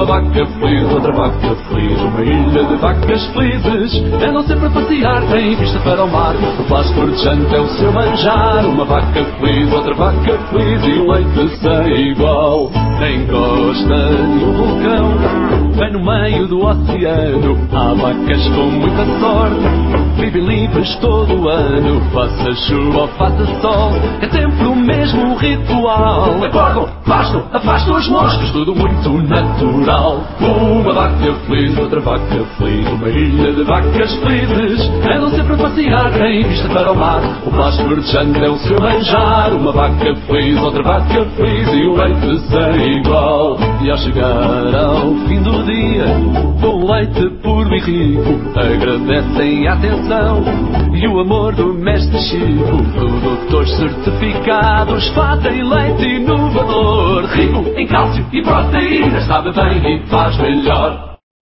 Uma vaca feliz, outra vaca feliz, uma ilha de vacas felizes. Andam sempre a passear, têm vista para o mar, o pasto verdejante é o seu manjar. Uma vaca feliz, outra vaca feliz, e o leite sem igual. Nem costa nenhum vulcão, bem no meio do oceano, há vacas com muita sorte, vivem livres todo o ano. Faça chuva ou faça sol, é sempre o mesmo ritual. Acordam, afastam as moscas, tudo muito natural. Uma vaca feliz, outra vaca feliz, uma ilha de vacas felizes. Andam sempre a passear, têm vista para o mar, o pasto verdejante é o seu manjar. Uma vaca feliz, outra vaca feliz, e o leite sem igual. E ao chegar ao fim do dia, com leite puro e rico, agradecem a atenção e o amor do mestre Chico. Produtores certificados fazem leite inovador, rico em cálcio e proteínas, sabe bem e faz melhor.